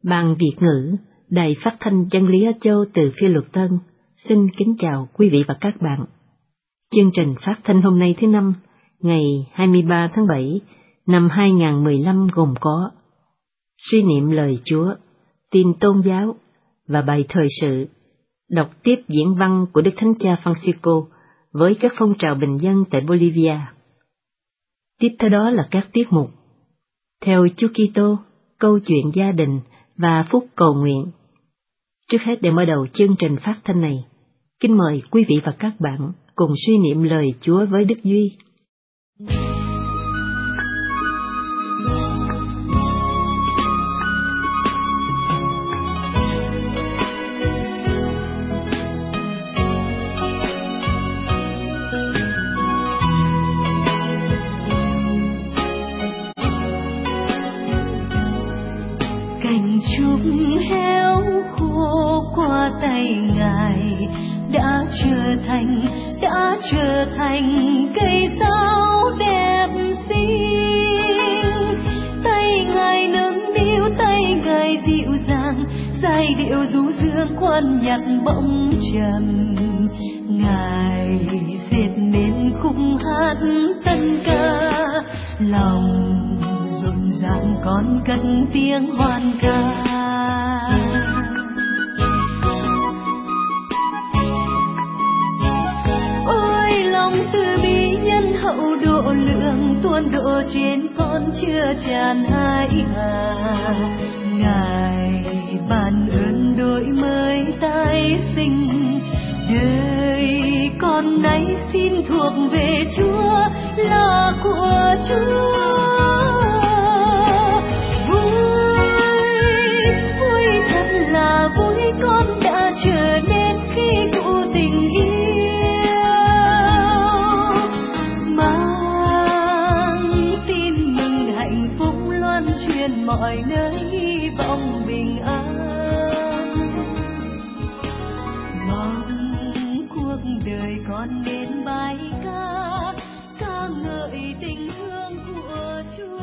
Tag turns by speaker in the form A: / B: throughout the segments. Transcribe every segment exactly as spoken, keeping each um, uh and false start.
A: Ban Việt ngữ, Đài Phát thanh Chân lý Á Châu từ Phi Luật Tân, xin kính chào quý vị và các bạn. Chương trình phát thanh hôm nay thứ Năm, ngày hai mươi ba tháng bảy năm hai nghìn không trăm mười lăm gồm có suy niệm lời Chúa, tin tôn giáo và bài thời sự, đọc tiếp diễn văn của Đức Thánh Cha Francisco với các phong trào bình dân tại Bolivia. Tiếp theo đó là các tiết mục Theo Chúa Kitô, câu chuyện gia đình và phút cầu nguyện. Trước hết để mở đầu chương trình phát thanh này, kính mời quý vị và các bạn cùng suy niệm lời Chúa với Đức Duy.
B: Cành trúc héo khô qua tay Ngài đã trở thành đã trở thành cây sao đẹp xinh. Tay Ngài nâng niu, tay Ngài dịu dàng, giai điệu du dương khoan nhạc bỗng trầm. Ngài dệt nên khúc hát tân ca, lòng rộn ràng con cất tiếng hoan ca. Ôi lòng từ bi nhân hậu độ lượng tuôn đổ trên con chưa tràn hai hà. Ngài ban ơn đổi mới tái sinh, đời con nay xin thuộc về Chúa, là của Chúa. Là vui con đã trở nên khi cụ tình yêu, mang tin mừng hạnh phúc loan truyền mọi nơi, hy vọng bình an. Mong cuộc đời con nên bài ca, ca ngợi tình thương của Chúa.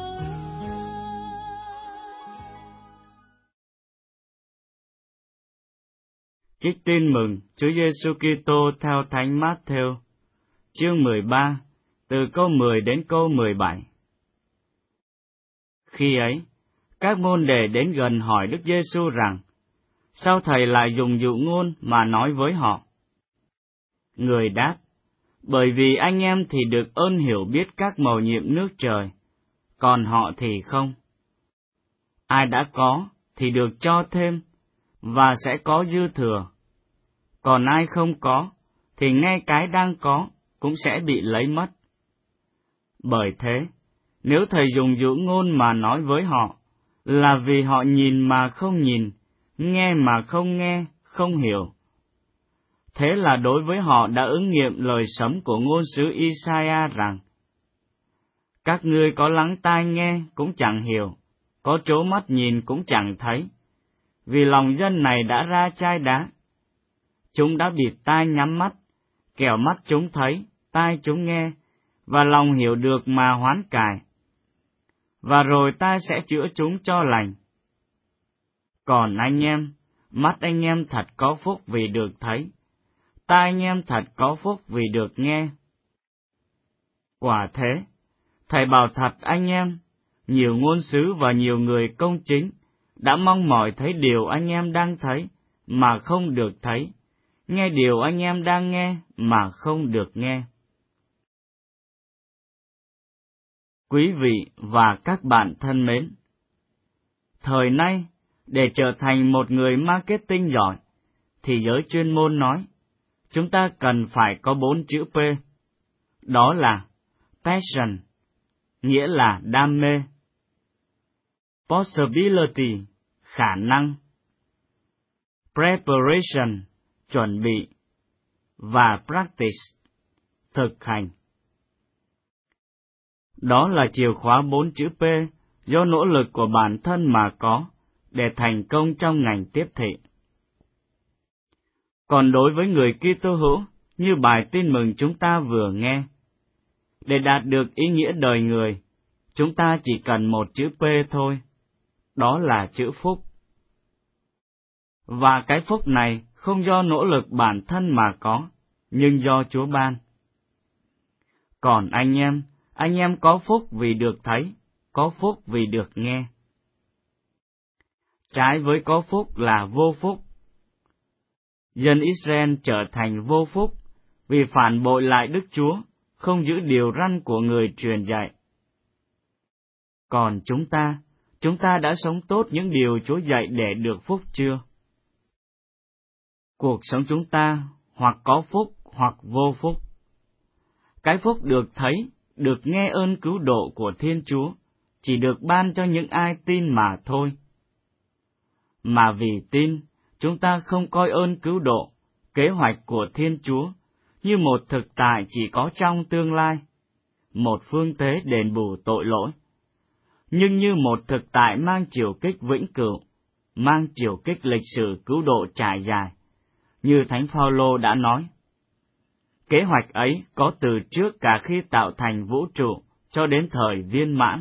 C: Trích tin mừng Chúa Giêsu Kitô theo Thánh Mát-thêu, chương mười ba, từ câu mười đến câu mười bảy. Khi ấy, các môn đệ đến gần hỏi Đức Giêsu rằng, sao Thầy lại dùng dụ ngôn mà nói với họ? Người đáp, bởi vì anh em thì được ơn hiểu biết các mầu nhiệm nước trời, còn họ thì không. Ai đã có thì được cho thêm, và sẽ có dư thừa. Còn ai không có, thì ngay cái đang có cũng sẽ bị lấy mất. Bởi thế, nếu Thầy dùng dụ ngôn mà nói với họ, là vì họ nhìn mà không nhìn, nghe mà không nghe, không hiểu. Thế là đối với họ đã ứng nghiệm lời sấm của ngôn sứ Isaiah rằng, các ngươi có lắng tai nghe cũng chẳng hiểu, có trố mắt nhìn cũng chẳng thấy. Vì lòng dân này đã ra chai đá. Chúng đã bịt tai nhắm mắt, kẻo mắt chúng thấy, tai chúng nghe, và lòng hiểu được mà hoán cải. Và rồi ta sẽ chữa chúng cho lành. Còn anh em, mắt anh em thật có phúc vì được thấy, tai anh em thật có phúc vì được nghe. Quả thế, Thầy bảo thật anh em, nhiều ngôn sứ và nhiều người công chính đã mong mỏi thấy điều anh em đang thấy, mà không được thấy, nghe điều anh em đang nghe, mà không được nghe. Quý vị và các bạn thân mến, thời nay, để trở thành một người marketing giỏi, thì giới chuyên môn nói, chúng ta cần phải có bốn chữ P, đó là passion, nghĩa là đam mê, possibility, khả năng, preparation, chuẩn bị, và practice, thực hành. Đó là chìa khóa bốn chữ P do nỗ lực của bản thân mà có để thành công trong ngành tiếp thị. Còn đối với người Kitô hữu, như bài tin mừng chúng ta vừa nghe, để đạt được ý nghĩa đời người, chúng ta chỉ cần một chữ P thôi, đó là chữ phúc. Và cái phúc này không do nỗ lực bản thân mà có, nhưng do Chúa ban. Còn anh em, anh em có phúc vì được thấy, có phúc vì được nghe. Trái với có phúc là vô phúc. Dân Israel trở thành vô phúc vì phản bội lại Đức Chúa, không giữ điều răn của người truyền dạy. Còn chúng ta, chúng ta đã sống tốt những điều Chúa dạy để được phúc chưa? Cuộc sống chúng ta hoặc có phúc hoặc vô phúc. Cái phúc được thấy, được nghe ơn cứu độ của Thiên Chúa, chỉ được ban cho những ai tin mà thôi. Mà vì tin, chúng ta không coi ơn cứu độ, kế hoạch của Thiên Chúa, như một thực tại chỉ có trong tương lai, một phương thế đền bù tội lỗi, nhưng như một thực tại mang chiều kích vĩnh cửu, mang chiều kích lịch sử cứu độ trải dài, như Thánh Phaolô đã nói. Kế hoạch ấy có từ trước cả khi tạo thành vũ trụ cho đến thời viên mãn.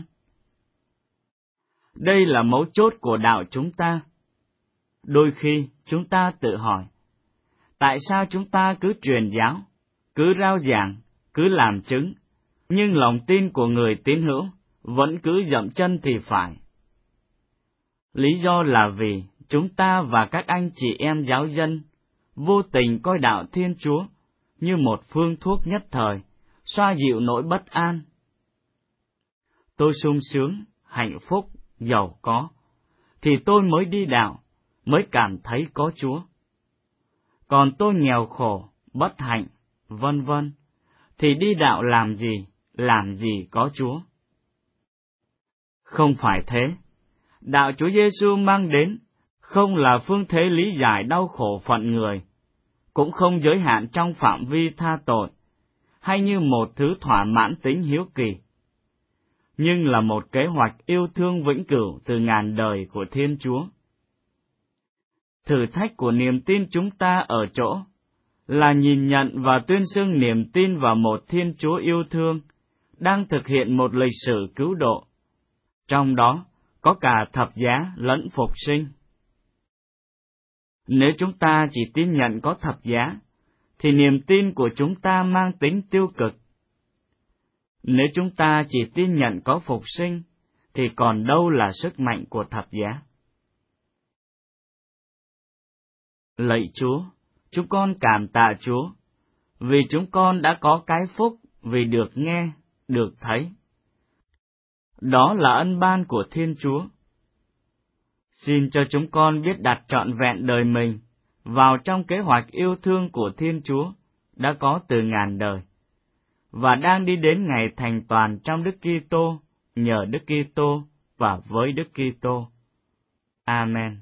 C: Đây là mấu chốt của đạo chúng ta. Đôi khi chúng ta tự hỏi, tại sao chúng ta cứ truyền giáo, cứ rao giảng, cứ làm chứng, nhưng lòng tin của người tín hữu vẫn cứ dậm chân thì phải. Lý do là vì chúng ta và các anh chị em giáo dân vô tình coi đạo Thiên Chúa như một phương thuốc nhất thời, xoa dịu nỗi bất an. Tôi sung sướng, hạnh phúc, giàu có, thì tôi mới đi đạo, mới cảm thấy có Chúa. Còn tôi nghèo khổ, bất hạnh, vân vân, thì đi đạo làm gì, làm gì có Chúa? Không phải thế. Đạo Chúa Giêsu mang đến không là phương thế lý giải đau khổ phận người, cũng không giới hạn trong phạm vi tha tội, hay như một thứ thỏa mãn tính hiếu kỳ, nhưng là một kế hoạch yêu thương vĩnh cửu từ ngàn đời của Thiên Chúa. Thử thách của niềm tin chúng ta ở chỗ là nhìn nhận và tuyên xưng niềm tin vào một Thiên Chúa yêu thương, đang thực hiện một lịch sử cứu độ, trong đó có cả thập giá lẫn phục sinh. Nếu chúng ta chỉ tin nhận có thập giá, thì niềm tin của chúng ta mang tính tiêu cực. Nếu chúng ta chỉ tin nhận có phục sinh, thì còn đâu là sức mạnh của thập giá. Lạy Chúa, chúng con cảm tạ Chúa, vì chúng con đã có cái phúc vì được nghe, được thấy. Đó là ân ban của Thiên Chúa. Xin cho chúng con biết đặt trọn vẹn đời mình vào trong kế hoạch yêu thương của Thiên Chúa đã có từ ngàn đời, và đang đi đến ngày thành toàn trong Đức Kitô, nhờ Đức Kitô và với Đức Kitô. Amen.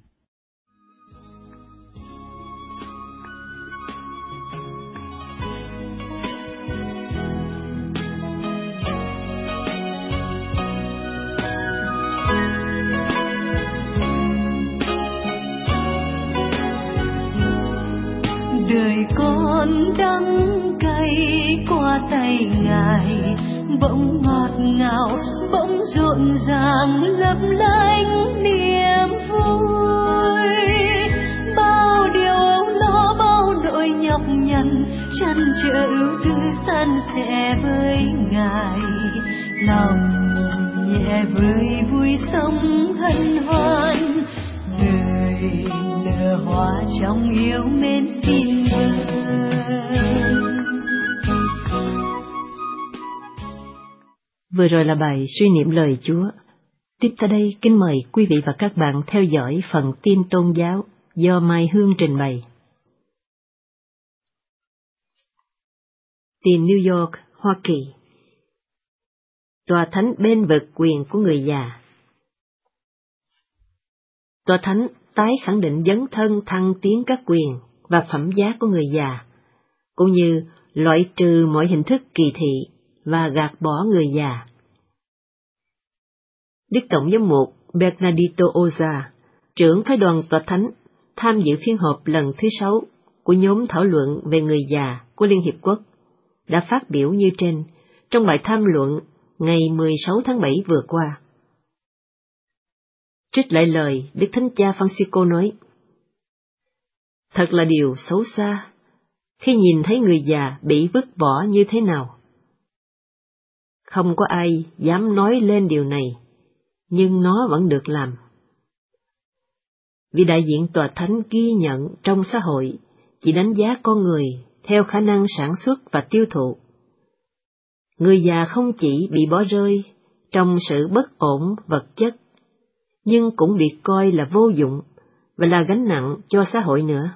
B: Đời con đắng cay qua tay Ngài, bỗng ngọt ngào, bỗng rộn ràng lấp lánh niềm vui. Bao điều âu lo, bao nỗi nhọc nhằn, trăn trở ưu tư san sẻ với Ngài. Lòng nhẹ vơi vui sống hân hoan, đời nở hoa trong yêu mến xin
A: Vừa rồi là bài suy niệm lời Chúa. Tiếp tới đây, kính mời quý vị và các bạn theo dõi phần tin tôn giáo do Mai Hương trình bày. Tin New York, Hoa Kỳ. Tòa Thánh bên vực quyền của người già. Tòa Thánh tái khẳng định dấn thân thăng tiến các quyền và phẩm giá của người già, cũng như loại trừ mọi hình thức kỳ thị và gạt bỏ người già. Đức Tổng giám mục Bernardito Oza, trưởng phái đoàn Tòa Thánh, tham dự phiên họp lần thứ sáu của nhóm thảo luận về người già của Liên Hiệp Quốc, đã phát biểu như trên trong bài tham luận ngày mười sáu tháng bảy vừa qua. trích lại lời Đức Thánh Cha Francisco nói: Thật là điều xấu xa khi nhìn thấy người già bị vứt bỏ như thế nào. Không có ai dám nói lên điều này, nhưng nó vẫn được làm. Vì đại diện Tòa Thánh ghi nhận trong xã hội chỉ đánh giá con người theo khả năng sản xuất và tiêu thụ. Người già không chỉ bị bỏ rơi trong sự bất ổn vật chất, nhưng cũng bị coi là vô dụng và là gánh nặng cho xã hội nữa.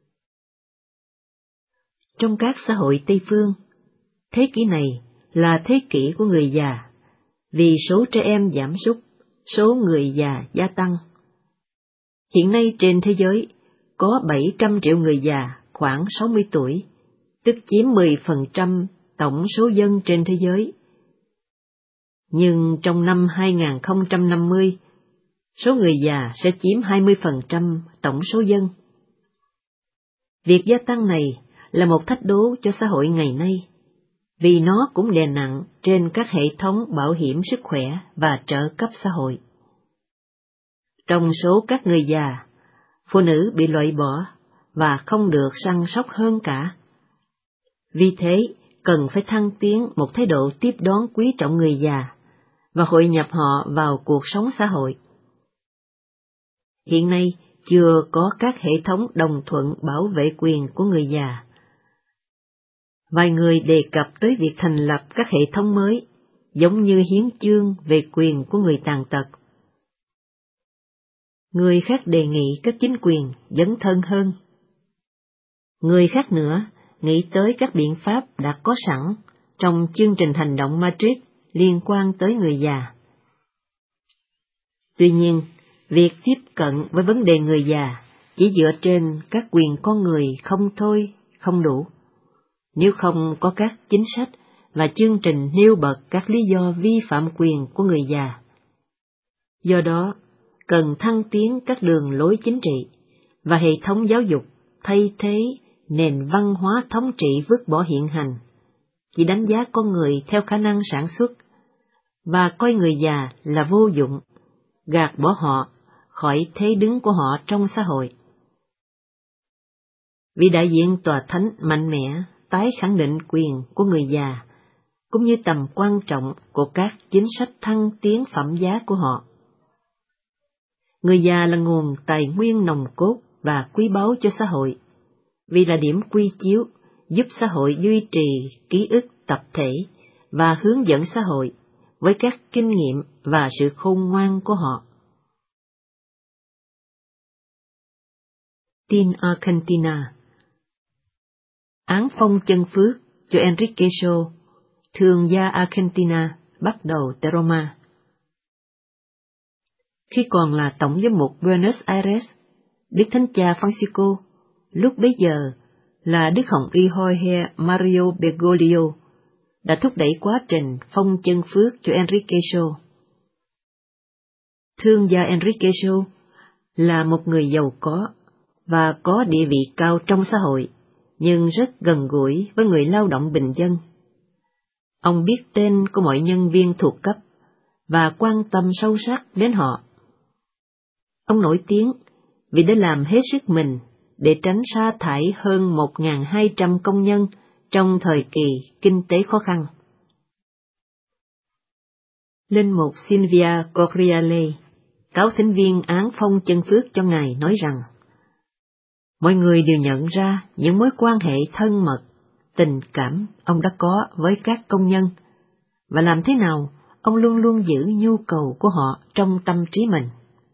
A: Trong các xã hội Tây phương, thế kỷ này là thế kỷ của người già, vì số trẻ em giảm sút, số người già gia tăng. Hiện nay trên thế giới có bảy trăm triệu người già khoảng sáu mươi tuổi, tức chiếm mười phần trăm tổng số dân trên thế giới. Nhưng trong năm hai nghìn không trăm năm mươi, số người già sẽ chiếm hai mươi phần trăm tổng số dân. Việc gia tăng này là một thách đố cho xã hội ngày nay, vì nó cũng đè nặng trên các hệ thống bảo hiểm sức khỏe và trợ cấp xã hội. Trong số các người già, phụ nữ bị loại bỏ và không được săn sóc hơn cả. Vì thế, cần phải thăng tiến một thái độ tiếp đón quý trọng người già và hội nhập họ vào cuộc sống xã hội. Hiện nay, chưa có các hệ thống đồng thuận bảo vệ quyền của người già. Vài người đề cập tới việc thành lập các hệ thống mới, giống như hiến chương về quyền của người tàn tật. Người khác đề nghị các chính quyền dấn thân hơn. Người khác nữa nghĩ tới các biện pháp đã có sẵn trong chương trình hành động Madrid liên quan tới người già. Tuy nhiên, việc tiếp cận với vấn đề người già chỉ dựa trên các quyền con người không thôi, không đủ. Nếu không có các chính sách và chương trình nêu bật các lý do vi phạm quyền của người già. Do đó, cần thăng tiến các đường lối chính trị và hệ thống giáo dục thay thế nền văn hóa thống trị vứt bỏ hiện hành, chỉ đánh giá con người theo khả năng sản xuất, và coi người già là vô dụng, gạt bỏ họ khỏi thế đứng của họ trong xã hội. Vị đại diện Tòa Thánh mạnh mẽ tái khẳng định quyền của người già, cũng như tầm quan trọng của các chính sách thăng tiến phẩm giá của họ. Người già là nguồn tài nguyên nòng cốt và quý báu cho xã hội, vì là điểm quy chiếu giúp xã hội duy trì ký ức tập thể và hướng dẫn xã hội với các kinh nghiệm và sự khôn ngoan của họ. Tin Argentina. Án phong chân phước cho Enrique Shaw, thương gia Argentina, bắt đầu tại Roma. Khi còn là tổng giám mục Buenos Aires, Đức Thánh Cha Francisco, lúc bấy giờ là Đức Hồng Y Jorge Mario Bergoglio, đã thúc đẩy quá trình phong chân phước cho Enrique Shaw. Thương gia Enrique Shaw là một người giàu có và có địa vị cao trong xã hội, nhưng rất gần gũi với người lao động bình dân. Ông biết tên của mọi nhân viên thuộc cấp và quan tâm sâu sắc đến họ. Ông nổi tiếng vì đã làm hết sức mình để tránh sa thải hơn một nghìn hai trăm công nhân trong thời kỳ kinh tế khó khăn. Linh mục Silvia Corriale, cáo thính viên án phong chân phước cho ngài, nói rằng mọi người đều nhận ra những mối quan hệ thân mật, tình cảm ông đã có với các công nhân, và làm thế nào ông luôn luôn giữ nhu cầu của họ trong tâm trí mình.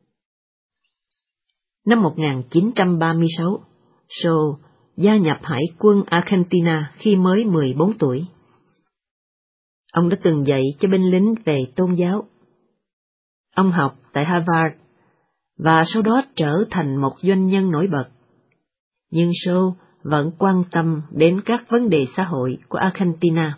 A: Năm một nghìn chín trăm ba mươi sáu, Shaw gia nhập Hải quân Argentina khi mới mười bốn tuổi. Ông đã từng dạy cho binh lính về tôn giáo. Ông học tại Harvard và sau đó trở thành một doanh nhân nổi bật. Nhưng Shaw vẫn quan tâm đến các vấn đề xã hội của Argentina.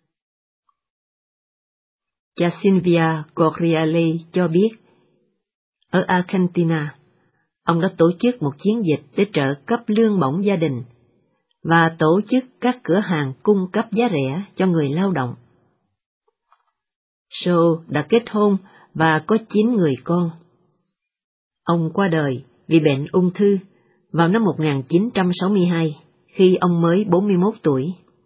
A: Cha Silvia Corriale cho biết, ở Argentina, ông đã tổ chức một chiến dịch để trợ cấp lương bổng gia đình và tổ chức các cửa hàng cung cấp giá rẻ cho người lao động. Shaw đã kết hôn và có chín người con. Ông qua đời vì bệnh ung thư vào năm một nghìn chín trăm sáu mươi hai, khi ông mới bốn mươi mốt tuổi.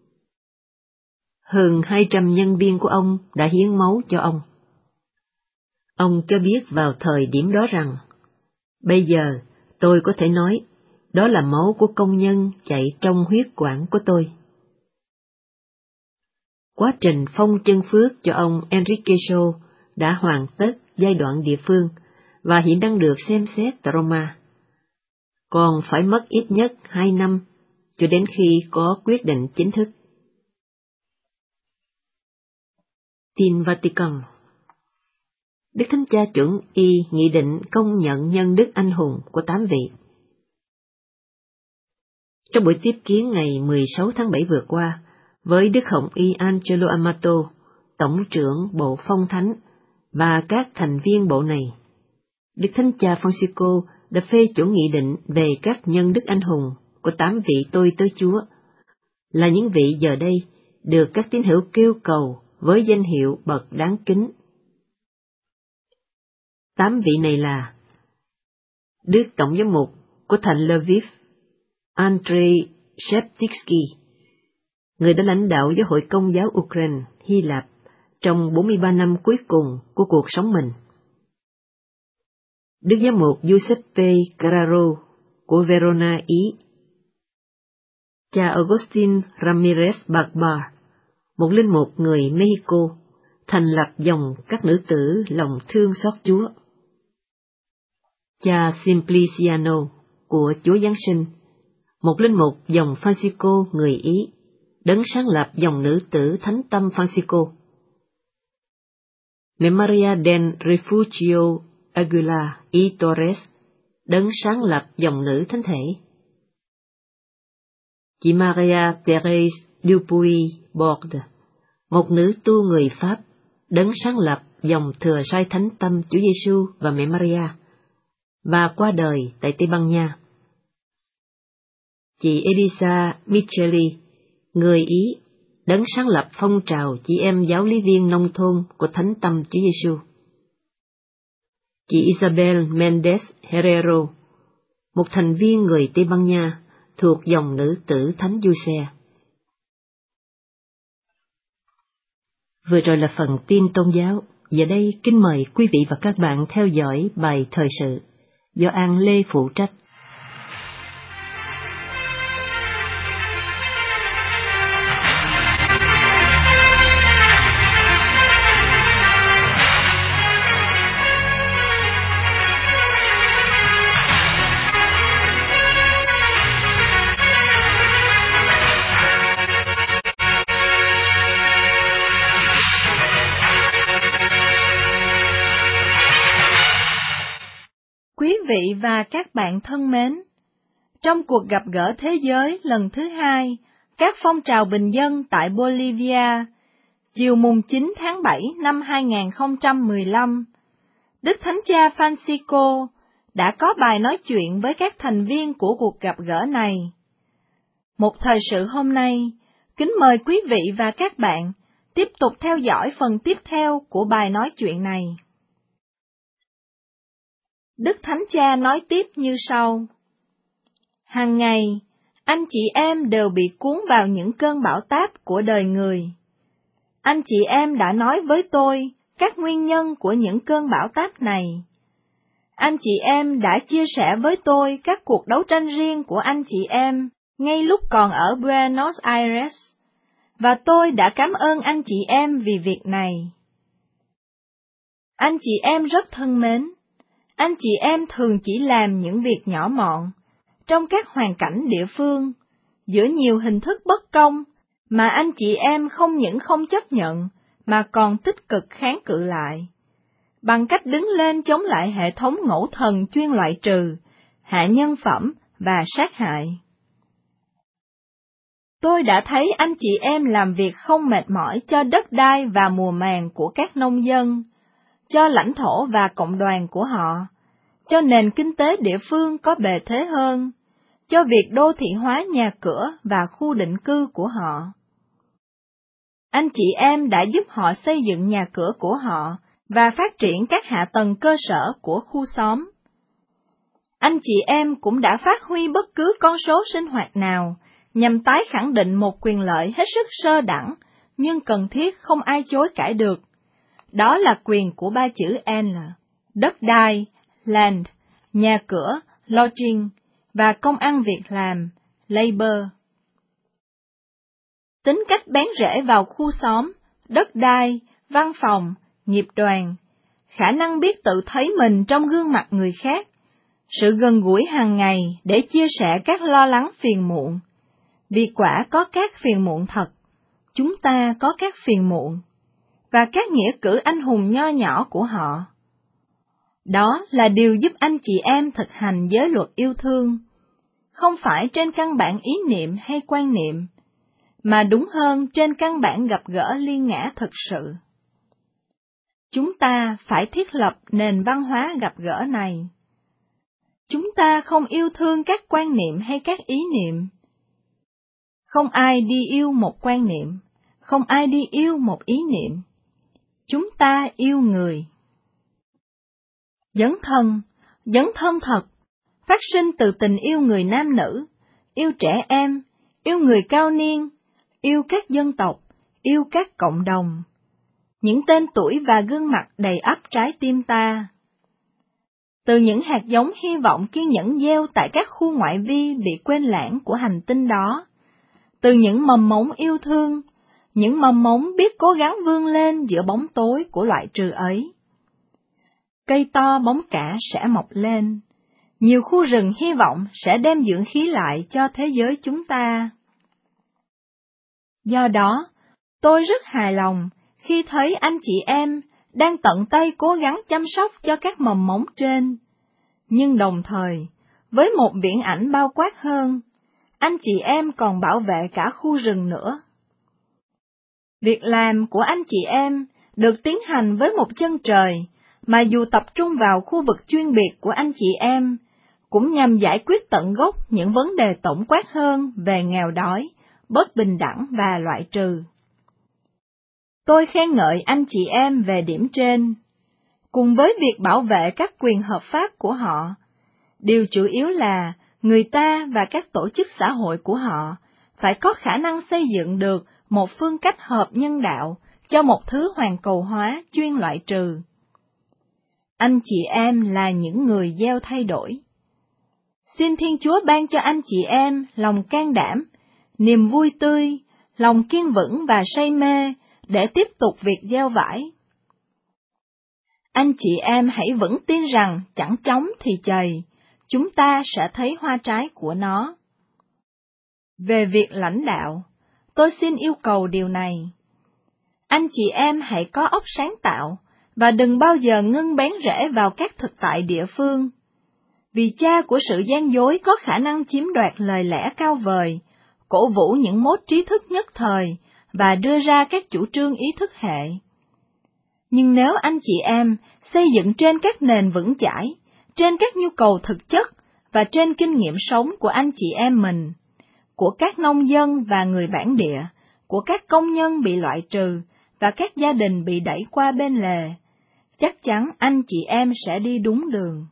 A: Hơn hai trăm nhân viên của ông đã hiến máu cho ông. Ông cho biết vào thời điểm đó rằng, bây giờ tôi có thể nói, đó là máu của công nhân chạy trong huyết quản của tôi. Quá trình phong chân phước cho ông Enrique Shaw đã hoàn tất giai đoạn địa phương và hiện đang được xem xét tại Roma. Còn phải mất ít nhất hai năm cho đến khi có quyết định chính thức. Tin Vatican. Đức Thánh Cha chuẩn y nghị định công nhận nhân đức anh hùng của tám vị. Trong buổi tiếp kiến ngày mười sáu tháng bảy vừa qua, với Đức Hồng y Angelo Amato, Tổng trưởng Bộ Phong Thánh, và các thành viên bộ này, Đức Thánh Cha Francisco đã phê chuẩn nghị định về các nhân đức anh hùng của tám vị tôi tớ Chúa, là những vị giờ đây được các tín hữu kêu cầu với danh hiệu bậc đáng kính. Tám vị này là Đức Tổng giám mục của thành Lviv, Andrei Sheptytsky, người đã lãnh đạo giáo hội Công giáo Ukraine, Hy Lạp trong bốn mươi ba năm cuối cùng của cuộc sống mình. Đức giám mục Giuseppe Carraro của Verona, Ý. Cha Agustin Ramirez Barbar, một linh mục người Mexico, thành lập dòng các nữ tử lòng thương xót Chúa. Cha Simpliciano của Chúa Giáng sinh, một linh mục dòng Francisco người Ý, đấng sáng lập dòng nữ tử Thánh Tâm Francisco. Mẹ Maria del Refugio Aguilar y Torres, đấng sáng lập dòng nữ thánh thể. Chị Maria Therese Dupuy Borde, một nữ tu người Pháp, đấng sáng lập dòng thừa sai Thánh Tâm Chúa Giêsu và mẹ Maria, và qua đời tại Tây Ban Nha. Chị Elisa Micheli, người Ý, đấng sáng lập phong trào chị em giáo lý viên nông thôn của Thánh Tâm Chúa Giêsu. Chị Isabel Mendes Herrero, một thành viên người Tây Ban Nha thuộc dòng nữ tử Thánh Giuse. Vừa rồi là phần tin tôn giáo. Giờ đây kính mời quý vị và các bạn theo dõi bài thời sự do An Lê phụ trách.
B: Quý vị và các bạn thân mến, trong cuộc gặp gỡ thế giới lần thứ hai, các phong trào bình dân tại Bolivia, chiều mùng chín tháng bảy năm hai nghìn không trăm mười lăm, Đức Thánh Cha Francisco đã có bài nói chuyện với các thành viên của cuộc gặp gỡ này. Một thời sự hôm nay, kính mời quý vị và các bạn tiếp tục theo dõi phần tiếp theo của bài nói chuyện này. Đức Thánh Cha nói tiếp như sau. Hàng ngày, anh chị em đều bị cuốn vào những cơn bão táp của đời người. Anh chị em đã nói với tôi các nguyên nhân của những cơn bão táp này. Anh chị em đã chia sẻ với tôi các cuộc đấu tranh riêng của anh chị em ngay lúc còn ở Buenos Aires, và tôi đã cảm ơn anh chị em vì việc này. Anh chị em rất thân mến, anh chị em thường chỉ làm những việc nhỏ mọn, trong các hoàn cảnh địa phương, giữa nhiều hình thức bất công, mà anh chị em không những không chấp nhận, mà còn tích cực kháng cự lại, bằng cách đứng lên chống lại hệ thống ngẫu thần chuyên loại trừ, hạ nhân phẩm và sát hại. Tôi đã thấy anh chị em làm việc không mệt mỏi cho đất đai và mùa màng của các nông dân, cho lãnh thổ và cộng đoàn của họ, cho nền kinh tế địa phương có bề thế hơn, cho việc đô thị hóa nhà cửa và khu định cư của họ. Anh chị em đã giúp họ xây dựng nhà cửa của họ và phát triển các hạ tầng cơ sở của khu xóm.
D: anh chị em cũng đã phát huy bất cứ con số sinh hoạt nào nhằm tái khẳng định một quyền lợi hết sức sơ đẳng, nhưng cần thiết không ai chối cãi được. Đó là quyền của ba chữ L, đất đai, land, nhà cửa, lodging, và công ăn việc làm, labor. Tính cách bén rễ vào khu xóm, đất đai, văn phòng, nghiệp đoàn, khả năng biết tự thấy mình trong gương mặt người khác, sự gần gũi hàng ngày để chia sẻ các lo lắng phiền muộn. Vì quả có các phiền muộn thật, chúng ta có các phiền muộn, và các nghĩa cử anh hùng nho nhỏ của họ. Đó là điều giúp anh chị em thực hành giới luật yêu thương, không phải trên căn bản ý niệm hay quan niệm, mà đúng hơn trên căn bản gặp gỡ liên ngã thực sự. Chúng ta phải thiết lập nền văn hóa gặp gỡ này. Chúng ta không yêu thương các quan niệm hay các ý niệm. Không ai đi yêu một quan niệm, không ai đi yêu một ý niệm. Chúng ta yêu người. Dấn thân, dấn thân thật, phát sinh từ tình yêu người nam nữ, yêu trẻ em, yêu người cao niên, yêu các dân tộc, yêu các cộng đồng. Những tên tuổi và gương mặt đầy ắp trái tim ta. Từ những hạt giống hy vọng kiên nhẫn gieo tại các khu ngoại vi bị quên lãng của hành tinh đó, từ những mầm mống yêu thương, những mầm mống biết cố gắng vươn lên giữa bóng tối của loại trừ ấy. Cây to bóng cả sẽ mọc lên, nhiều khu rừng hy vọng sẽ đem dưỡng khí lại cho thế giới chúng ta. Do đó, tôi rất hài lòng khi thấy anh chị em đang tận tay cố gắng chăm sóc cho các mầm mống trên, nhưng đồng thời, với một viễn ảnh bao quát hơn, anh chị em còn bảo vệ cả khu rừng nữa. Việc làm của anh chị em được tiến hành với một chân trời, mà dù tập trung vào khu vực chuyên biệt của anh chị em, cũng nhằm giải quyết tận gốc những vấn đề tổng quát hơn về nghèo đói, bất bình đẳng và loại trừ. Tôi khen ngợi anh chị em về điểm trên. Cùng với việc bảo vệ các quyền hợp pháp của họ, điều chủ yếu là người ta và các tổ chức xã hội của họ phải có khả năng xây dựng được một phương cách hợp nhân đạo cho một thứ hoàn cầu hóa chuyên loại trừ. Anh chị em là những người gieo thay đổi. Xin Thiên Chúa ban cho anh chị em lòng can đảm, niềm vui tươi, lòng kiên vững và say mê để tiếp tục việc gieo vải. Anh chị em hãy vững tin rằng chẳng chóng thì chày, chúng ta sẽ thấy hoa trái của nó. Về việc lãnh đạo, tôi xin yêu cầu điều này. Anh chị em hãy có óc sáng tạo, và đừng bao giờ ngưng bén rễ vào các thực tại địa phương. Vì cha của sự gian dối có khả năng chiếm đoạt lời lẽ cao vời, cổ vũ những mốt trí thức nhất thời, và đưa ra các chủ trương ý thức hệ. Nhưng nếu anh chị em xây dựng trên các nền vững chãi, trên các nhu cầu thực chất và trên kinh nghiệm sống của anh chị em mình, của các nông dân và người bản địa, của các công nhân bị loại trừ và các gia đình bị đẩy qua bên lề, chắc chắn anh chị em sẽ đi đúng đường.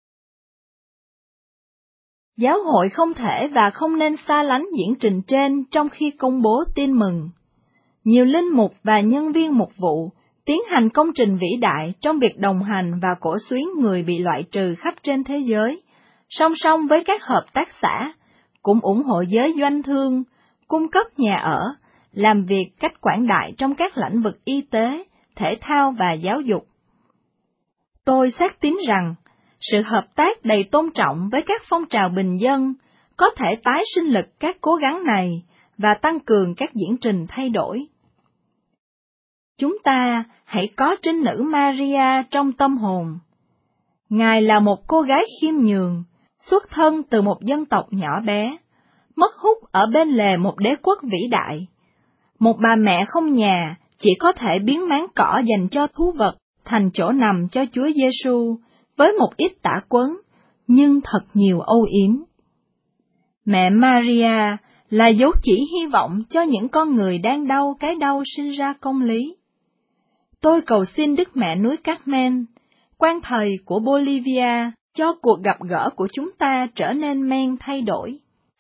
D: Giáo hội không thể và không nên xa lánh diễn trình trên trong khi công bố tin mừng. Nhiều linh mục và nhân viên mục vụ tiến hành công trình vĩ đại trong việc đồng hành và cổ xuyến người bị loại trừ khắp trên thế giới, song song với các hợp tác xã, cũng ủng hộ giới doanh thương, cung cấp nhà ở, làm việc cách quảng đại trong các lĩnh vực y tế, thể thao và giáo dục. Tôi xác tín rằng, sự hợp tác đầy tôn trọng với các phong trào bình dân có thể tái sinh lực các cố gắng này và tăng cường các diễn trình thay đổi. Chúng ta hãy có trinh nữ Maria trong tâm hồn. Ngài là một cô gái khiêm nhường, xuất thân từ một dân tộc nhỏ bé, mất hút ở bên lề một đế quốc vĩ đại. Một bà mẹ không nhà chỉ có thể biến máng cỏ dành cho thú vật thành chỗ nằm cho Chúa Giêsu với một ít tả quấn, nhưng thật nhiều âu yếm. Mẹ Maria là dấu chỉ hy vọng cho những con người đang đau cái đau sinh ra công lý. Tôi cầu xin Đức Mẹ núi Carmen, quan thầy của Bolivia, cho cuộc gặp gỡ của chúng ta trở nên men thay đổi.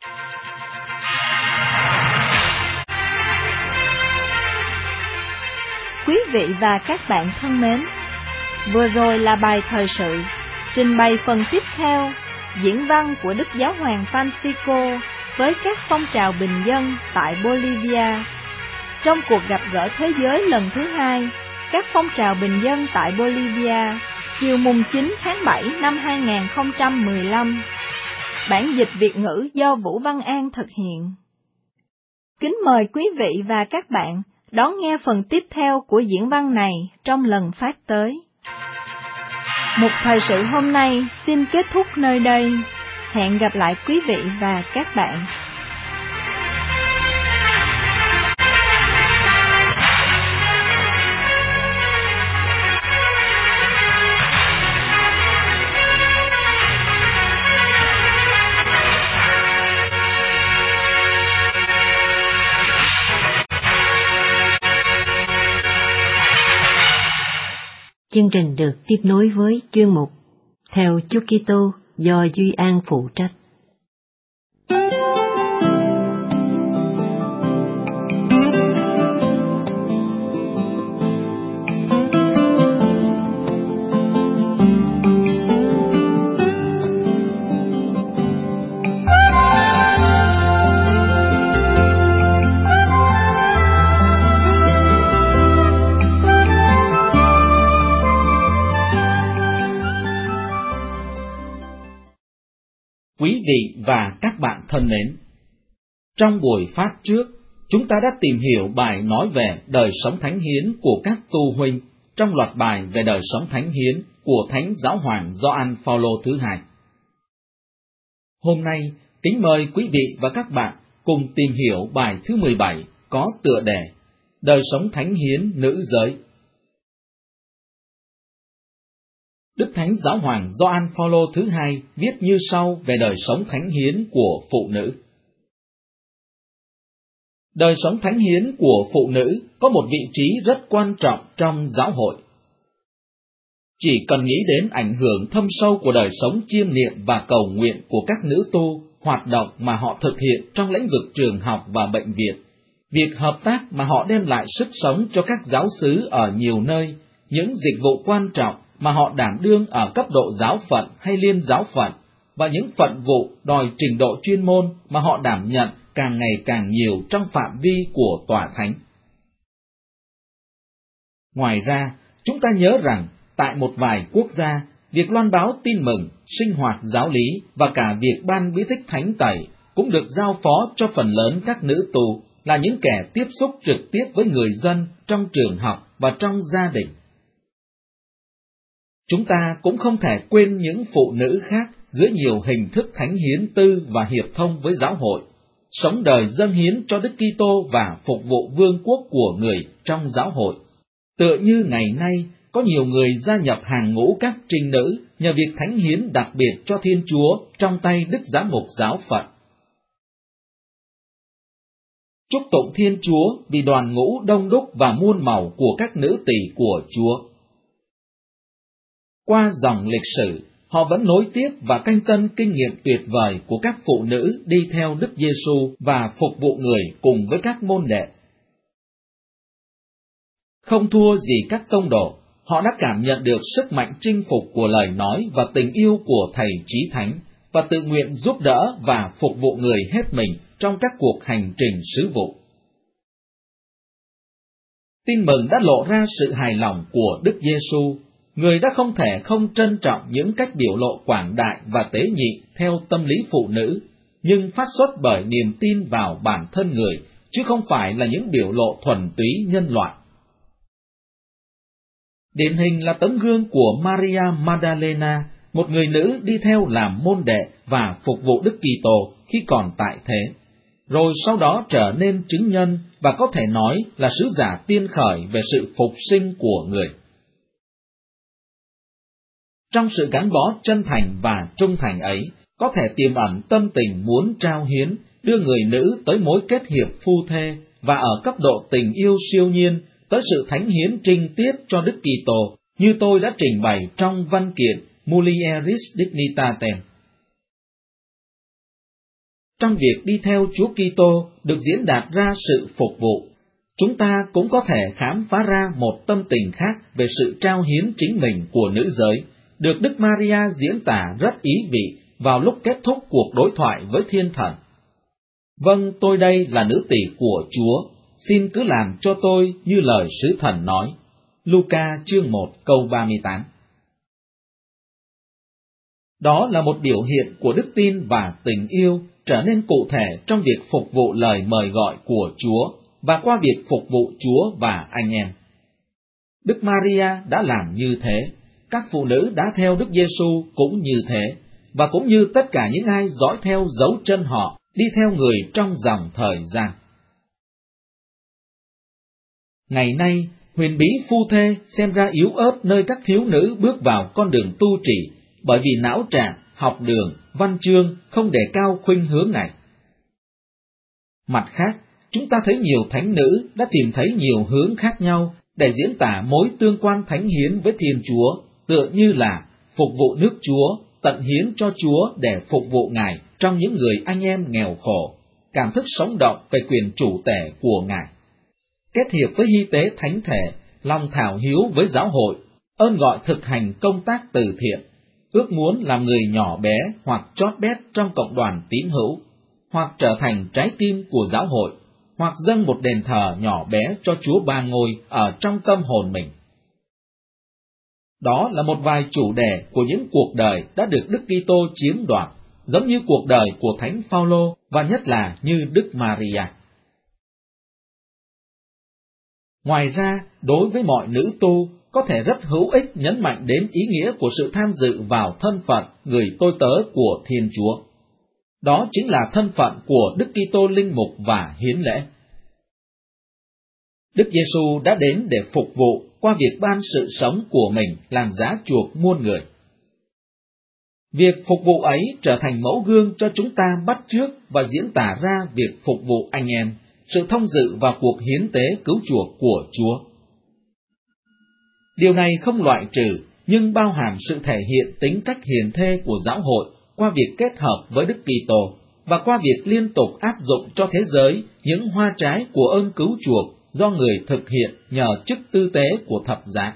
D: Quý vị và các bạn thân mến, vừa rồi là bài thời sự, trình bày phần tiếp theo, diễn văn của Đức Giáo hoàng Francisco với các phong trào bình dân tại Bolivia. Trong cuộc gặp gỡ thế giới lần thứ hai, các phong trào bình dân tại Bolivia, chiều mùng chín tháng bảy năm hai nghìn không trăm mười lăm. Bản dịch Việt ngữ do Vũ Văn An thực hiện. Kính mời quý vị và các bạn đón nghe phần tiếp theo của diễn văn này trong lần phát tới. Một thời sự hôm nay xin kết thúc nơi đây. Hẹn gặp lại quý vị và các bạn.
A: Chương trình được tiếp nối với chuyên mục Theo Chúa Kitô do Duy An phụ trách.
E: Quý vị và các bạn thân mến, trong buổi phát trước, chúng ta đã tìm hiểu bài nói về đời sống thánh hiến của các tu huynh trong loạt bài về đời sống thánh hiến của Thánh Giáo hoàng Gioan Phaolô thứ hai. Hôm nay, kính mời quý vị và các bạn cùng tìm hiểu bài thứ mười bảy có tựa đề Đời sống thánh hiến nữ giới. Đức Thánh Giáo hoàng Gioan Phaolô thứ hai viết như sau về đời sống thánh hiến của phụ nữ. Đời sống thánh hiến của phụ nữ có một vị trí rất quan trọng trong giáo hội. Chỉ cần nghĩ đến ảnh hưởng thâm sâu của đời sống chiêm niệm và cầu nguyện của các nữ tu, hoạt động mà họ thực hiện trong lĩnh vực trường học và bệnh viện, việc hợp tác mà họ đem lại sức sống cho các giáo xứ ở nhiều nơi, những dịch vụ quan trọng mà họ đảm đương ở cấp độ giáo phận hay liên giáo phận, và những phận vụ đòi trình độ chuyên môn mà họ đảm nhận càng ngày càng nhiều trong phạm vi của tòa thánh. Ngoài ra, chúng ta nhớ rằng, tại một vài quốc gia, việc loan báo tin mừng, sinh hoạt giáo lý và cả việc ban bí tích thánh tẩy cũng được giao phó cho phần lớn các nữ tù là những kẻ tiếp xúc trực tiếp với người dân trong trường học và trong gia đình. Chúng ta cũng không thể quên những phụ nữ khác dưới nhiều hình thức thánh hiến tư và hiệp thông với giáo hội, sống đời dâng hiến cho Đức Kitô và phục vụ vương quốc của người trong giáo hội. Tựa như ngày nay, có nhiều người gia nhập hàng ngũ các trinh nữ nhờ việc thánh hiến đặc biệt cho Thiên Chúa trong tay Đức Giám mục giáo phận. Chúc tụng Thiên Chúa vì đoàn ngũ đông đúc và muôn màu của các nữ tỳ của Chúa. Qua dòng lịch sử, họ vẫn nối tiếp và canh tân kinh nghiệm tuyệt vời của các phụ nữ đi theo Đức Giêsu và phục vụ người cùng với các môn đệ. Không thua gì các tông đồ, họ đã cảm nhận được sức mạnh chinh phục của lời nói và tình yêu của Thầy Chí Thánh, và tự nguyện giúp đỡ và phục vụ người hết mình trong các cuộc hành trình sứ vụ. Tin mừng đã lộ ra sự hài lòng của Đức Giêsu. Người đã không thể không trân trọng những cách biểu lộ quảng đại và tế nhị theo tâm lý phụ nữ, nhưng phát xuất bởi niềm tin vào bản thân người, chứ không phải là những biểu lộ thuần túy nhân loại. Điển hình là tấm gương của Maria Magdalena, một người nữ đi theo làm môn đệ và phục vụ Đức Kitô khi còn tại thế, rồi sau đó trở nên chứng nhân và có thể nói là sứ giả tiên khởi về sự phục sinh của người. Trong sự gắn bó chân thành và trung thành ấy, có thể tiềm ẩn tâm tình muốn trao hiến, đưa người nữ tới mối kết hiệp phu thê, và ở cấp độ tình yêu siêu nhiên, tới sự thánh hiến trinh tiết cho Đức Kitô, như tôi đã trình bày trong văn kiện mulieris dignitatem. Trong việc đi theo Chúa Kitô được diễn đạt ra sự phục vụ, chúng ta cũng có thể khám phá ra một tâm tình khác về sự trao hiến chính mình của nữ giới, được Đức Maria diễn tả rất ý vị vào lúc kết thúc cuộc đối thoại với Thiên Thần. Vâng, tôi đây là nữ tỳ của Chúa, xin cứ làm cho tôi như lời sứ thần nói. Luca chương một câu ba mươi tám. Đó là một biểu hiện của đức tin và tình yêu trở nên cụ thể trong việc phục vụ lời mời gọi của Chúa và qua việc phục vụ Chúa và anh em. Đức Maria đã làm như thế, các phụ nữ đã theo Đức Giêsu cũng như thế, và cũng như tất cả những ai dõi theo dấu chân họ, đi theo người trong dòng thời gian. Ngày nay, huyền bí phu thê xem ra yếu ớt nơi các thiếu nữ bước vào con đường tu trì, bởi vì não trạng, học đường, văn chương không đề cao khuynh hướng này. Mặt khác, chúng ta thấy nhiều thánh nữ đã tìm thấy nhiều hướng khác nhau để diễn tả mối tương quan thánh hiến với Thiên Chúa, tựa như là phục vụ nước Chúa, tận hiến cho Chúa để phục vụ Ngài trong những người anh em nghèo khổ, cảm thức sống động về quyền chủ tể của Ngài. Kết hiệp với hy tế thánh thể, lòng thảo hiếu với giáo hội, ơn gọi thực hành công tác từ thiện, ước muốn làm người nhỏ bé hoặc chót bét trong cộng đoàn tín hữu, hoặc trở thành trái tim của giáo hội, hoặc dâng một đền thờ nhỏ bé cho Chúa Ba Ngôi ở trong tâm hồn mình. Đó là một vài chủ đề của những cuộc đời đã được Đức Kitô chiếm đoạt, giống như cuộc đời của Thánh Phaolô và nhất là như Đức Maria. Ngoài ra, đối với mọi nữ tu, có thể rất hữu ích nhấn mạnh đến ý nghĩa của sự tham dự vào thân phận người tôi tớ của Thiên Chúa. Đó chính là thân phận của Đức Kitô linh mục và hiến lễ. Đức Giêsu đã đến để phục vụ qua việc ban sự sống của mình làm giá chuộc muôn người. Việc phục vụ ấy trở thành mẫu gương cho chúng ta bắt chước và diễn tả ra việc phục vụ anh em, sự thông dự vào cuộc hiến tế cứu chuộc của Chúa. Điều này không loại trừ, nhưng bao hàm sự thể hiện tính cách hiền thê của giáo hội qua việc kết hợp với Đức Kitô và qua việc liên tục áp dụng cho thế giới những hoa trái của ơn cứu chuộc do người thực hiện nhờ chức tư tế của thập giá.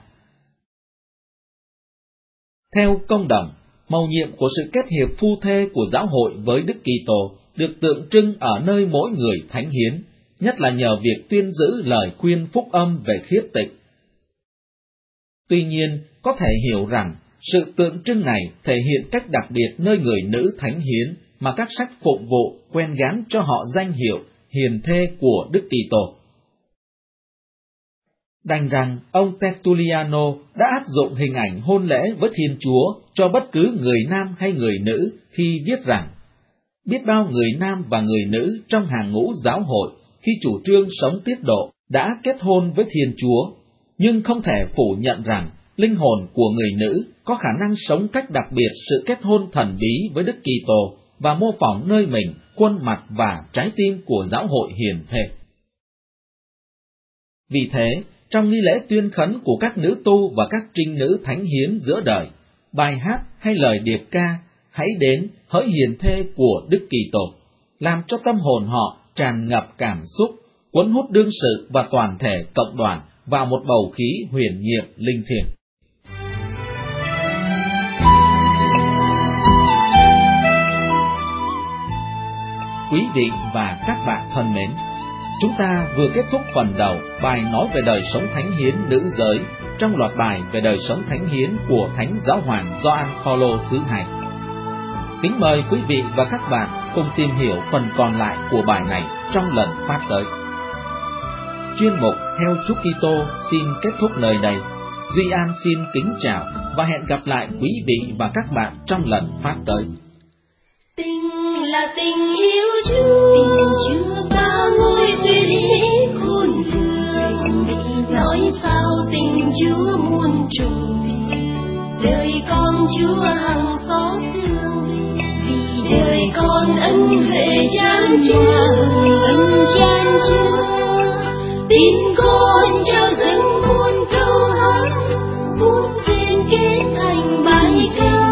E: Theo Công đồng, mầu nhiệm của sự kết hiệp phu thê của giáo hội với Đức Kitô được tượng trưng ở nơi mỗi người thánh hiến, nhất là nhờ việc tuyên giữ lời khuyên phúc âm về khiết tịnh. Tuy nhiên, có thể hiểu rằng, sự tượng trưng này thể hiện cách đặc biệt nơi người nữ thánh hiến mà các sách phụng vụ quen gán cho họ danh hiệu hiền thê của Đức Kitô. Đành rằng ông Tertulliano đã áp dụng hình ảnh hôn lễ với Thiên Chúa cho bất cứ người nam hay người nữ khi viết rằng, biết bao người nam và người nữ trong hàng ngũ giáo hội khi chủ trương sống tiết độ đã kết hôn với Thiên Chúa, nhưng không thể phủ nhận rằng linh hồn của người nữ có khả năng sống cách đặc biệt sự kết hôn thần bí với Đức Kitô và mô phỏng nơi mình khuôn mặt và trái tim của giáo hội hiền thê. Vì thế, trong nghi lễ tuyên khấn của các nữ tu và các trinh nữ thánh hiến giữa đời, bài hát hay lời điệp ca hãy đến hỡi hiền thê của Đức Kitô, làm cho tâm hồn họ tràn ngập cảm xúc, cuốn hút đương sự và toàn thể cộng đoàn vào một bầu khí huyền nhiệm linh thiêng. Quý vị và các bạn thân mến, chúng ta vừa kết thúc phần đầu bài nói về đời sống thánh hiến nữ giới trong loạt bài về đời sống thánh hiến của Thánh Giáo hoàng Gioan Phaolô thứ hai. Kính mời quý vị và các bạn cùng tìm hiểu phần còn lại của bài này trong lần phát tới. Chuyên mục Theo Chúa Kitô xin kết thúc nơi đây. Duy An xin kính chào và hẹn gặp lại quý vị và các bạn trong lần phát tới.
B: Tình là tình yêu Chúa, Chúa ba ngôi tuyệt thế khôn lường. Nói sao tình Chúa muôn trùng, đời con Chúa hằng xót thương. Vì đời con ân huệ chan chứa, ân chan chứa. Tin con trao dâng muôn câu hát, vun rên kết thành bài ca.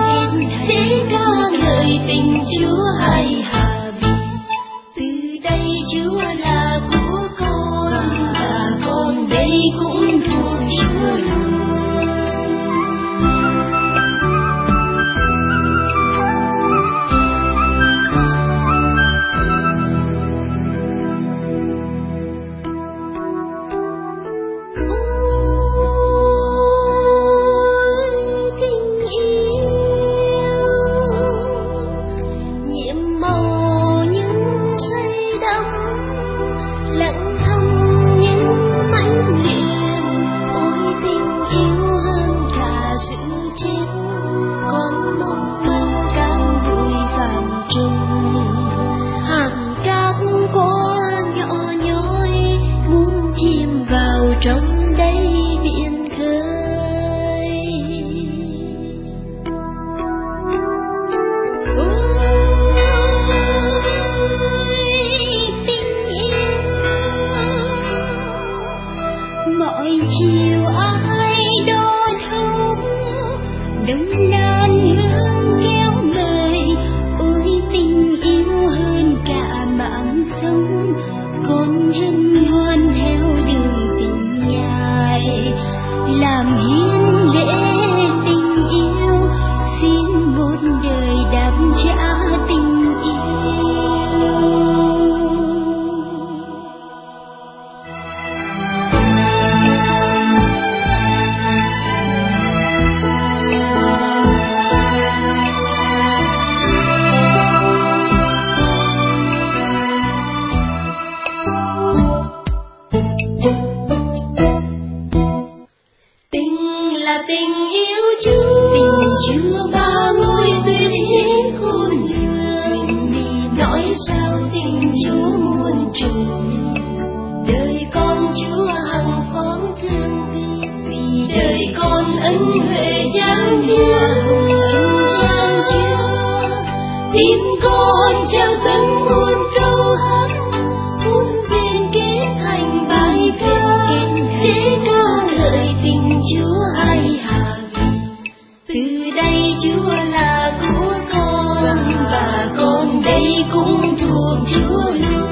B: tim con treo dâng muôn câu hát, muốn duyên kết thành bài ca để ca ngợi tình Chúa hai hàng. Từ đây Chúa là của con và con đây cũng thuộc Chúa luôn.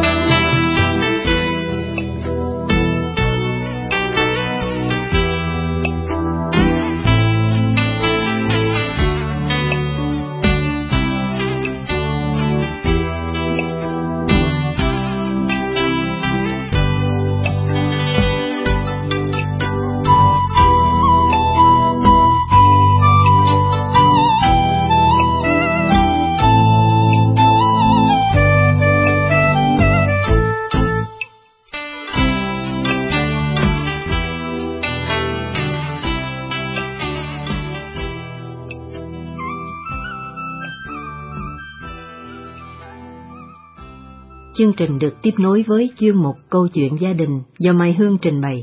A: Chương trình được tiếp nối với chuyên mục Câu chuyện gia đình do Mai Hương trình bày.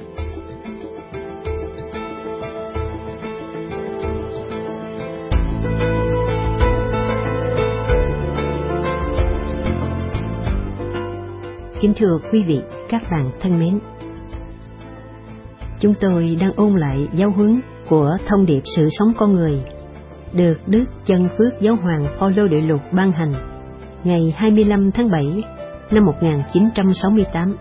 A: Kính thưa quý vị, các bạn thân mến, chúng tôi đang ôn lại giáo huấn của thông điệp sự sống con người được Đức Chân Phước Giáo hoàng Phaolô Đệ Lục ban hành ngày hai mươi lăm tháng bảy năm một nghìn chín trăm sáu mươi tám.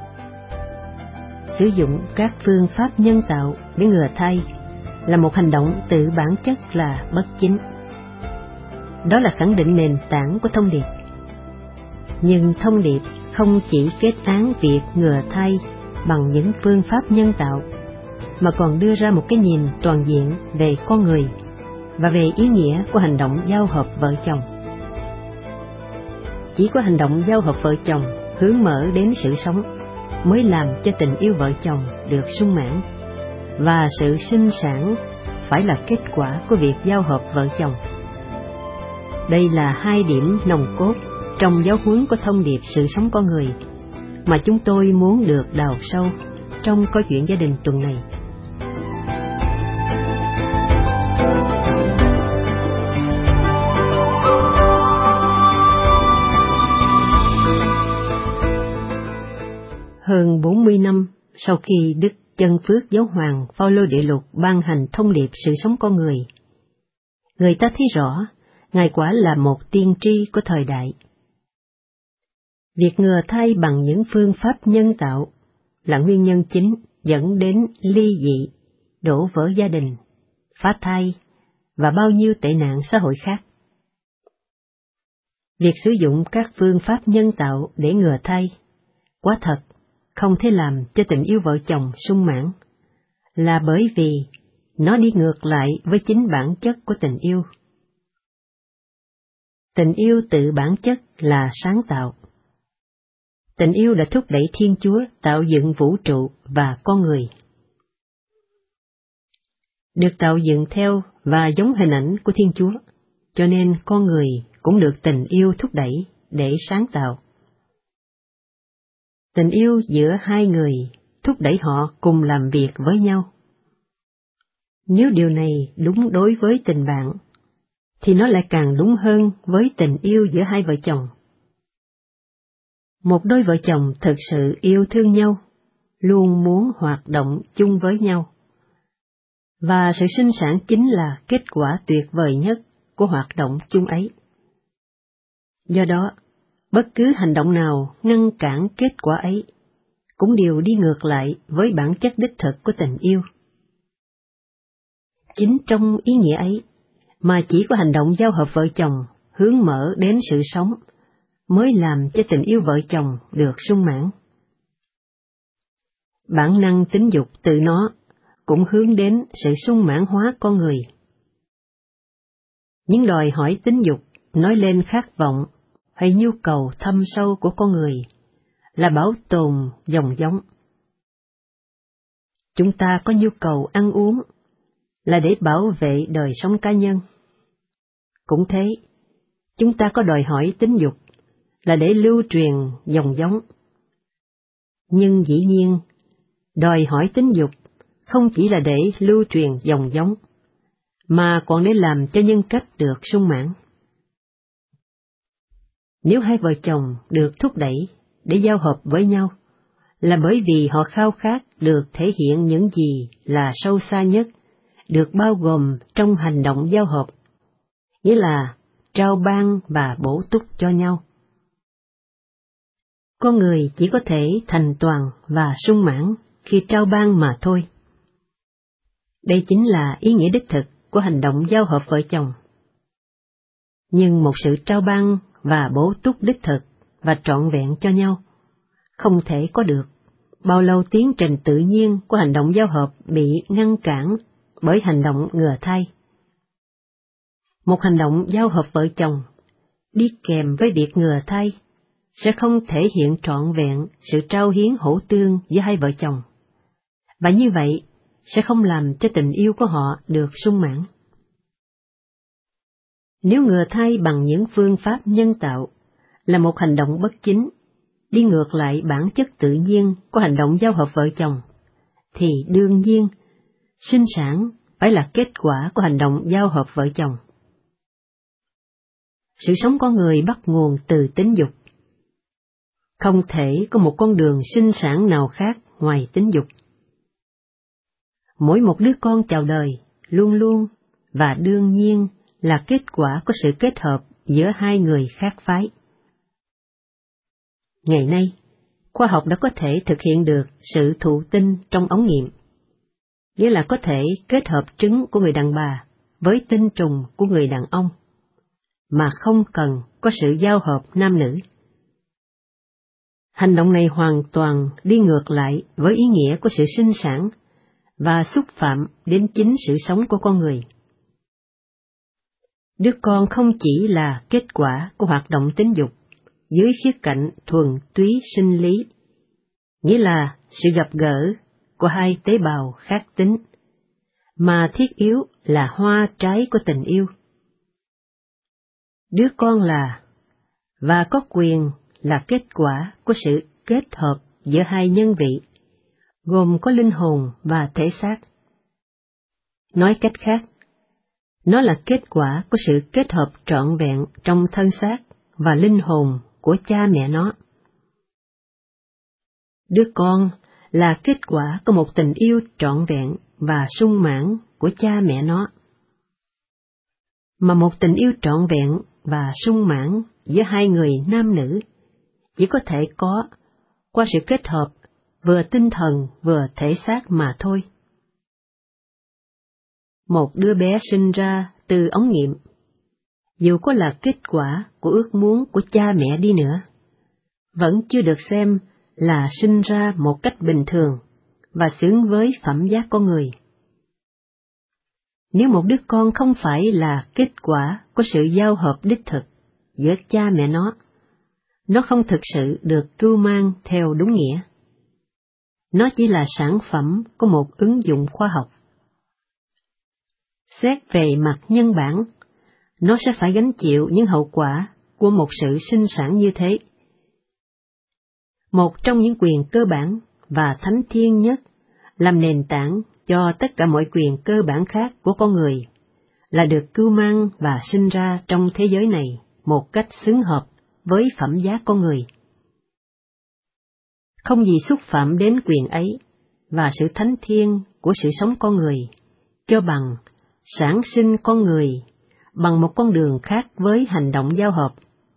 A: Sử dụng các phương pháp nhân tạo để ngừa thai là một hành động tự bản chất là bất chính. Đó là khẳng định nền tảng của thông điệp. Nhưng thông điệp không chỉ kết án việc ngừa thai bằng những phương pháp nhân tạo, mà còn đưa ra một cái nhìn toàn diện về con người và về ý nghĩa của hành động giao hợp vợ chồng. Chỉ có hành động giao hợp vợ chồng hướng mở đến sự sống mới làm cho tình yêu vợ chồng được sung mãn, và sự sinh sản phải là kết quả của việc giao hợp vợ chồng. Đây là hai điểm nòng cốt trong giáo huấn của thông điệp sự sống con người mà chúng tôi muốn được đào sâu trong câu chuyện gia đình tuần này. Hơn bốn mươi năm sau khi Đức Chân Phước Giáo hoàng Phaolô Đệ Lục ban hành thông điệp sự sống con người, người ta thấy rõ Ngài quả là một tiên tri của thời đại. Việc ngừa thai bằng những phương pháp nhân tạo là nguyên nhân chính dẫn đến ly dị, đổ vỡ gia đình, phá thai và bao nhiêu tệ nạn xã hội khác. Việc sử dụng các phương pháp nhân tạo để ngừa thai quả thật không thể làm cho tình yêu vợ chồng sung mãn, là bởi vì nó đi ngược lại với chính bản chất của tình yêu. Tình yêu tự bản chất là sáng tạo. Tình yêu đã thúc đẩy Thiên Chúa tạo dựng vũ trụ và con người. Được tạo dựng theo và giống hình ảnh của Thiên Chúa, cho nên con người cũng được tình yêu thúc đẩy để sáng tạo. Tình yêu giữa hai người thúc đẩy họ cùng làm việc với nhau. Nếu điều này đúng đối với tình bạn, thì nó lại càng đúng hơn với tình yêu giữa hai vợ chồng. Một đôi vợ chồng thực sự yêu thương nhau, luôn muốn hoạt động chung với nhau. Và sự sinh sản chính là kết quả tuyệt vời nhất của hoạt động chung ấy. Do đó, bất cứ hành động nào ngăn cản kết quả ấy cũng đều đi ngược lại với bản chất đích thực của tình yêu. Chính trong ý nghĩa ấy mà chỉ có hành động giao hợp vợ chồng hướng mở đến sự sống mới làm cho tình yêu vợ chồng được sung mãn. Bản năng tính dục tự nó cũng hướng đến sự sung mãn hóa con người. Những đòi hỏi tính dục nói lên khát vọng hay nhu cầu thâm sâu của con người là bảo tồn dòng giống. Chúng ta có nhu cầu ăn uống là để bảo vệ đời sống cá nhân. Cũng thế, chúng ta có đòi hỏi tính dục là để lưu truyền dòng giống. Nhưng dĩ nhiên, đòi hỏi tính dục không chỉ là để lưu truyền dòng giống, mà còn để làm cho nhân cách được sung mãn. Nếu hai vợ chồng được thúc đẩy để giao hợp với nhau, là bởi vì họ khao khát được thể hiện những gì là sâu xa nhất, được bao gồm trong hành động giao hợp, nghĩa là trao ban và bổ túc cho nhau. Con người chỉ có thể thành toàn và sung mãn khi trao ban mà thôi. Đây chính là ý nghĩa đích thực của hành động giao hợp vợ chồng. Nhưng một sự trao ban và bổ túc đích thực và trọn vẹn cho nhau không thể có được bao lâu tiến trình tự nhiên của hành động giao hợp bị ngăn cản bởi hành động ngừa thai. Một hành động giao hợp vợ chồng đi kèm với việc ngừa thai sẽ không thể hiện trọn vẹn sự trao hiến hỗ tương giữa hai vợ chồng, và như vậy sẽ không làm cho tình yêu của họ được sung mãn. Nếu ngừa thai bằng những phương pháp nhân tạo là một hành động bất chính, đi ngược lại bản chất tự nhiên của hành động giao hợp vợ chồng, thì đương nhiên, sinh sản phải là kết quả của hành động giao hợp vợ chồng. Sự sống con người bắt nguồn từ tính dục. Không thể có một con đường sinh sản nào khác ngoài tính dục. Mỗi một đứa con chào đời luôn luôn và đương nhiên là kết quả của sự kết hợp giữa hai người khác phái. Ngày nay, khoa học đã có thể thực hiện được sự thụ tinh trong ống nghiệm, nghĩa là có thể kết hợp trứng của người đàn bà với tinh trùng của người đàn ông, mà không cần có sự giao hợp nam nữ. Hành động này hoàn toàn đi ngược lại với ý nghĩa của sự sinh sản và xúc phạm đến chính sự sống của con người. Đứa con không chỉ là kết quả của hoạt động tính dục dưới khía cạnh thuần túy sinh lý, nghĩa là sự gặp gỡ của hai tế bào khác tính, mà thiết yếu là hoa trái của tình yêu. Đứa con là, và có quyền là kết quả của sự kết hợp giữa hai nhân vị, gồm có linh hồn và thể xác. Nói cách khác, nó là kết quả của sự kết hợp trọn vẹn trong thân xác và linh hồn của cha mẹ nó. Đứa con là kết quả của một tình yêu trọn vẹn và sung mãn của cha mẹ nó. Mà một tình yêu trọn vẹn và sung mãn giữa hai người nam nữ chỉ có thể có qua sự kết hợp vừa tinh thần vừa thể xác mà thôi. Một đứa bé sinh ra từ ống nghiệm, dù có là kết quả của ước muốn của cha mẹ đi nữa, vẫn chưa được xem là sinh ra một cách bình thường và xứng với phẩm giá con người. Nếu một đứa con không phải là kết quả của sự giao hợp đích thực giữa cha mẹ nó, nó không thực sự được cưu mang theo đúng nghĩa. Nó chỉ là sản phẩm của một ứng dụng khoa học. Xét về mặt nhân bản, nó sẽ phải gánh chịu những hậu quả của một sự sinh sản như thế. Một trong những quyền cơ bản và thánh thiêng nhất, làm nền tảng cho tất cả mọi quyền cơ bản khác của con người, là được cưu mang và sinh ra trong thế giới này một cách xứng hợp với phẩm giá con người. Không gì xúc phạm đến quyền ấy và sự thánh thiêng của sự sống con người, cho bằng sản sinh con người bằng một con đường khác với hành động giao hợp.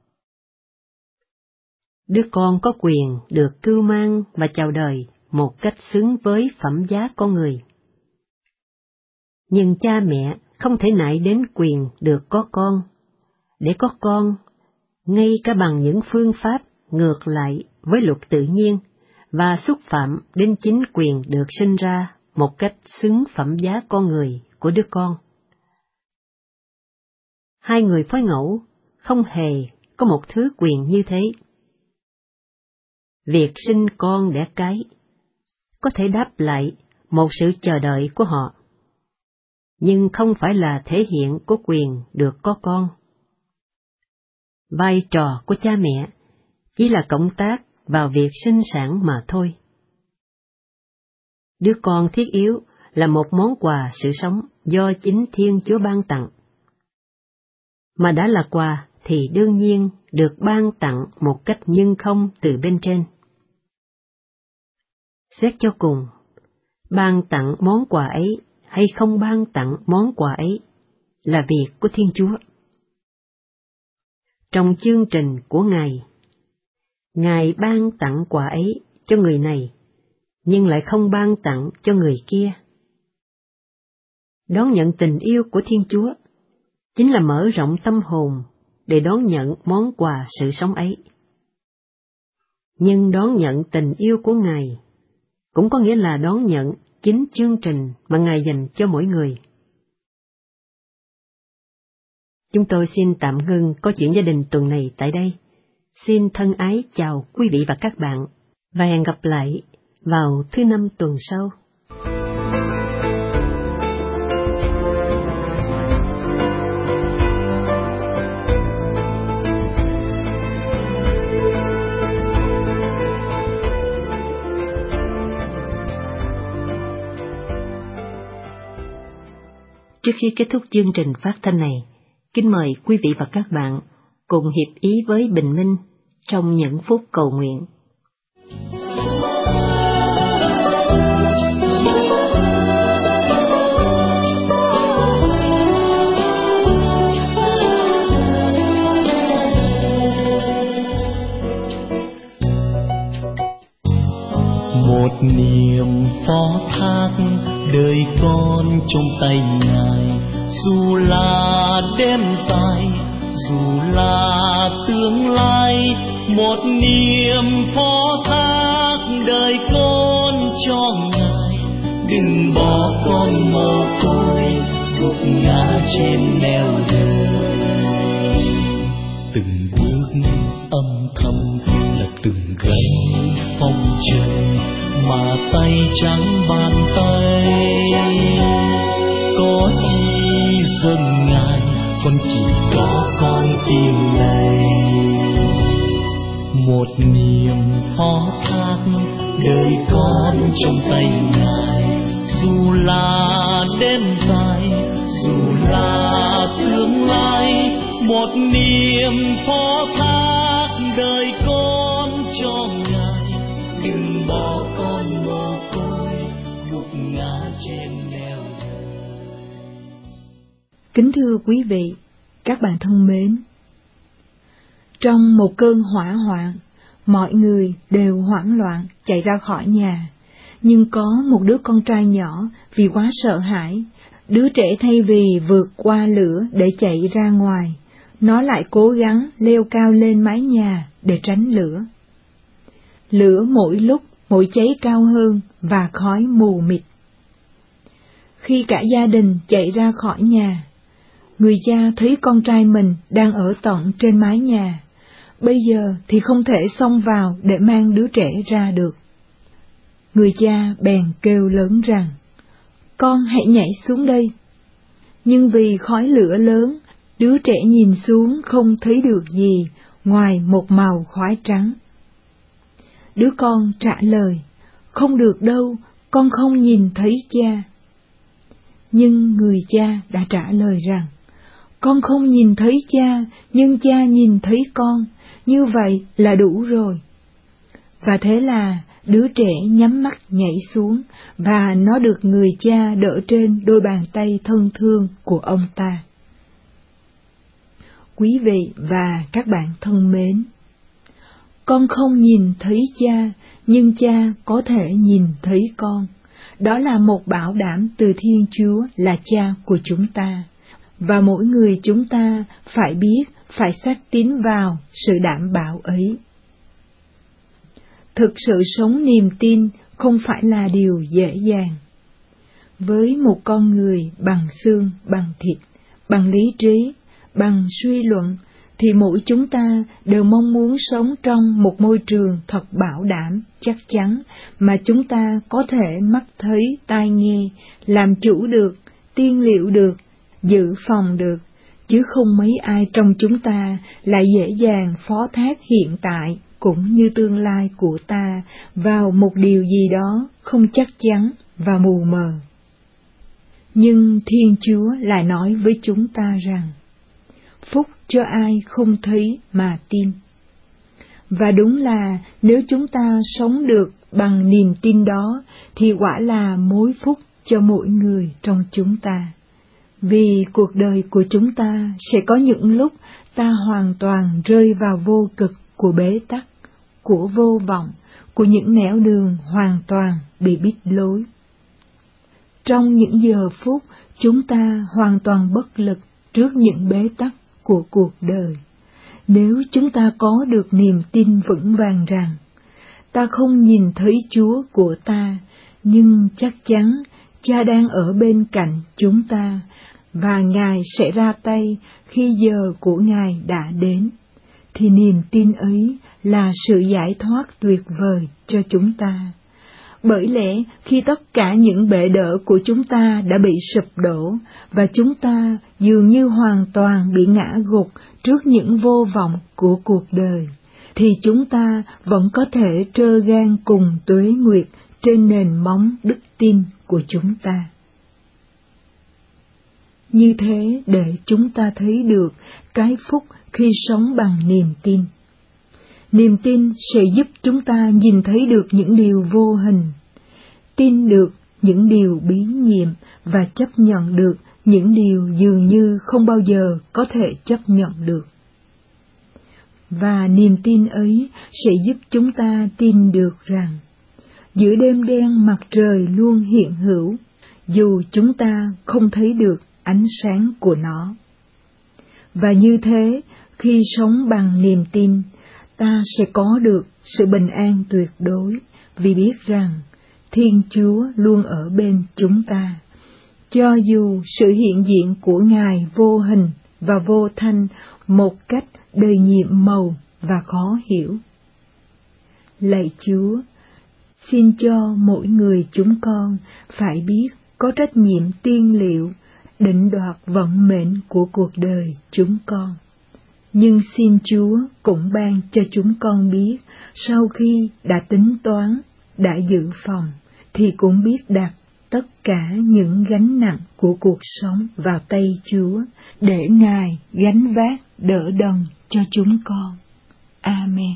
A: Đứa con có quyền được cưu mang và chào đời một cách xứng với phẩm giá con người. Nhưng cha mẹ không thể nại đến quyền được có con, để có con, ngay cả bằng những phương pháp ngược lại với luật tự nhiên và xúc phạm đến chính quyền được sinh ra một cách xứng phẩm giá con người của đứa con. Hai người phối ngẫu không hề có một thứ quyền như thế. Việc sinh con đẻ cái có thể đáp lại một sự chờ đợi của họ, nhưng không phải là thể hiện của quyền được có con. Vai trò của cha mẹ chỉ là cộng tác vào việc sinh sản mà thôi. Đứa con thiết yếu là một món quà sự sống do chính Thiên Chúa ban tặng. Mà đã là quà thì đương nhiên được ban tặng một cách nhân không từ bên trên. Xét cho cùng, ban tặng món quà ấy hay không ban tặng món quà ấy là việc của Thiên Chúa. Trong chương trình của Ngài, Ngài ban tặng quà ấy cho người này, nhưng lại không ban tặng cho người kia. Đón nhận tình yêu của Thiên Chúa chính là mở rộng tâm hồn để đón nhận món quà sự sống ấy. Nhưng đón nhận tình yêu của Ngài cũng có nghĩa là đón nhận chính chương trình mà Ngài dành cho mỗi người. Chúng tôi xin tạm ngưng câu chuyện gia đình tuần này tại đây. Xin thân ái chào quý vị và các bạn, và hẹn gặp lại vào thứ năm tuần sau. Trước khi kết thúc chương trình phát thanh này, kính mời quý vị và các bạn cùng hiệp ý với Bình Minh trong những phút cầu nguyện.
F: Một niềm phó thác đời con trong tay Ngài, dù là đêm dài, dù là tương lai. Một niềm phó thác đời con cho Ngài, đừng bỏ con mồ côi gục ngã trên nẻo đời. Từng bước âm thầm là từng gánh phong trần mà tay trắng bàn tay. Có chi dâng Ngài, con chỉ có con tim này. Một niềm phó thác đời con trong tay Ngài, dù là đêm dài, dù là tương lai. Một niềm phó thác đời con cho Ngài, đừng bỏ con mồ côi gục ngã trên nẻo đời.
D: Kính thưa quý vị, các bạn thân mến, trong một cơn hỏa hoạn, mọi người đều hoảng loạn chạy ra khỏi nhà, nhưng có một đứa con trai nhỏ vì quá sợ hãi, đứa trẻ thay vì vượt qua lửa để chạy ra ngoài, nó lại cố gắng leo cao lên mái nhà để tránh lửa. Lửa mỗi lúc mỗi cháy cao hơn và khói mù mịt. Khi cả gia đình chạy ra khỏi nhà, người cha thấy con trai mình đang ở tận trên mái nhà, bây giờ thì không thể xông vào để mang đứa trẻ ra được. Người cha bèn kêu lớn rằng, con hãy nhảy xuống đây. Nhưng vì khói lửa lớn, đứa trẻ nhìn xuống không thấy được gì ngoài một màu khói trắng. Đứa con trả lời, không được đâu, con không nhìn thấy cha. Nhưng người cha đã trả lời rằng, con không nhìn thấy cha, nhưng cha nhìn thấy con, như vậy là đủ rồi. Và thế là đứa trẻ nhắm mắt nhảy xuống, và nó được người cha đỡ trên đôi bàn tay thân thương của ông ta. Quý vị và các bạn thân mến, con không nhìn thấy cha, nhưng cha có thể nhìn thấy con. Đó là một bảo đảm từ Thiên Chúa là cha của chúng ta, và mỗi người chúng ta phải biết, phải xác tín vào sự đảm bảo ấy. Thực sự sống niềm tin không phải là điều dễ dàng. Với một con người bằng xương, bằng thịt, bằng lý trí, bằng suy luận, thì mỗi chúng ta đều mong muốn sống trong một môi trường thật bảo đảm, chắc chắn, mà chúng ta có thể mắt thấy, tai nghe, làm chủ được, tiên liệu được, dự phòng được, chứ không mấy ai trong chúng ta lại dễ dàng phó thác hiện tại cũng như tương lai của ta vào một điều gì đó không chắc chắn và mù mờ. Nhưng Thiên Chúa lại nói với chúng ta rằng,
G: phúc cho ai không thấy mà tin. Và đúng là nếu chúng ta sống được bằng niềm tin đó, thì quả là mối phúc cho mỗi người trong chúng ta. Vì cuộc đời của chúng ta sẽ có những lúc ta hoàn toàn rơi vào vô cực của bế tắc, của vô vọng, của những nẻo đường hoàn toàn bị bít lối. Trong những giờ phút chúng ta hoàn toàn bất lực trước những bế tắc của cuộc đời, nếu chúng ta có được niềm tin vững vàng rằng ta không nhìn thấy Chúa của ta, nhưng chắc chắn Cha đang ở bên cạnh chúng ta, và Ngài sẽ ra tay khi giờ của Ngài đã đến, thì niềm tin ấy là sự giải thoát tuyệt vời cho chúng ta. Bởi lẽ khi tất cả những bệ đỡ của chúng ta đã bị sụp đổ, và chúng ta dường như hoàn toàn bị ngã gục trước những vô vọng của cuộc đời, thì chúng ta vẫn có thể trơ gan cùng tuế nguyệt trên nền móng đức tin của chúng ta. Như thế để chúng ta thấy được cái phúc khi sống bằng niềm tin. Niềm tin sẽ giúp chúng ta nhìn thấy được những điều vô hình, tin được những điều bí nhiệm và chấp nhận được những điều dường như không bao giờ có thể chấp nhận được. Và niềm tin ấy sẽ giúp chúng ta tin được rằng giữa đêm đen mặt trời luôn hiện hữu, dù chúng ta không thấy được ánh sáng của nó. Và như thế, khi sống bằng niềm tin, ta sẽ có được sự bình an tuyệt đối, vì biết rằng Thiên Chúa luôn ở bên chúng ta, cho dù sự hiện diện của Ngài vô hình và vô thanh một cách đầy nhiệm màu và khó hiểu. Lạy Chúa, xin cho mỗi người chúng con phải biết có trách nhiệm tiên liệu, định đoạt vận mệnh của cuộc đời chúng con. Nhưng xin Chúa cũng ban cho chúng con biết, sau khi đã tính toán, đã dự phòng, thì cũng biết đặt tất cả những gánh nặng của cuộc sống vào tay Chúa, để Ngài gánh vác đỡ đần cho chúng con. Amen.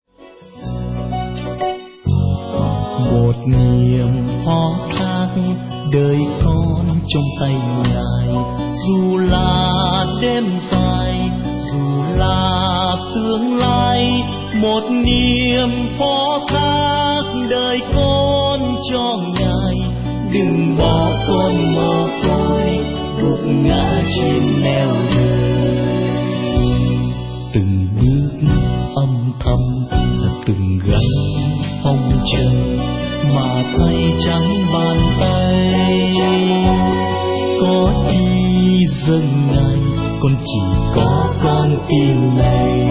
F: Một niềm phó thác đời con trong tay Ngài, dù là đêm dài, dù là tương lai. Một niềm phó thác đời con cho Ngài, đừng bỏ con mồ côi gục ngã trên nẻo đời. Từng bước âm thầm là từng gánh phong trần mà thay trắng bàn tay. Có chi dâng Ngài, con chỉ có con tim này.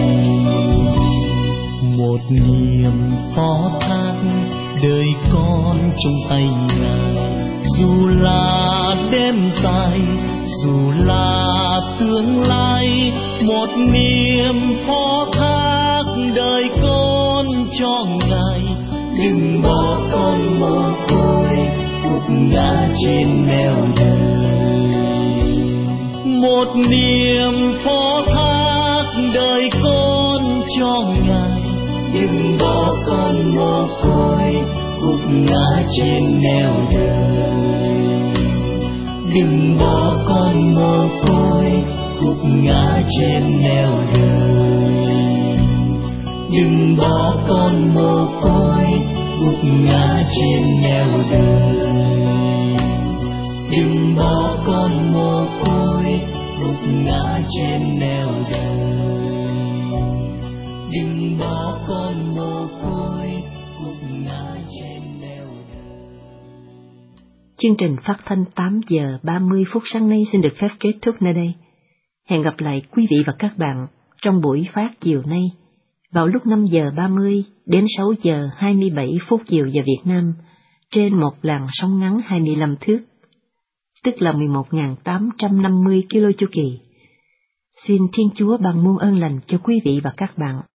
F: Một niềm phó thác đời con trong tay Ngài, dù là đêm dài, dù là tương lai. Một niềm phó thác đời con cho Ngài, đừng bỏ con mồ côi gục ngã trên nẻo đời. Một niềm phó thác đời con cho Ngài, đừng bỏ con mồ côi gục ngã trên nẻo đời. Đừng bỏ con mồ côi gục ngã trên nẻo đời. Đừng bỏ con mồ côi gục ngã trên nẻo đời. Đừng bỏ con mồ côi gục ngã trên nẻo đời. Đừng bỏ con mồ côi gục ngã trên nẻo đời.
A: Chương trình phát thanh tám giờ ba mươi phút sáng nay xin được phép kết thúc nơi đây. Hẹn gặp lại quý vị và các bạn trong buổi phát chiều nay vào lúc năm giờ ba mươi đến sáu giờ hai mươi bảy phút chiều giờ Việt Nam trên một làn sóng ngắn hai mươi lăm thước, tức là mười một nghìn tám trăm năm mươi ki lô chu kỳ. Xin Thiên Chúa ban muôn ơn lành cho quý vị và các bạn.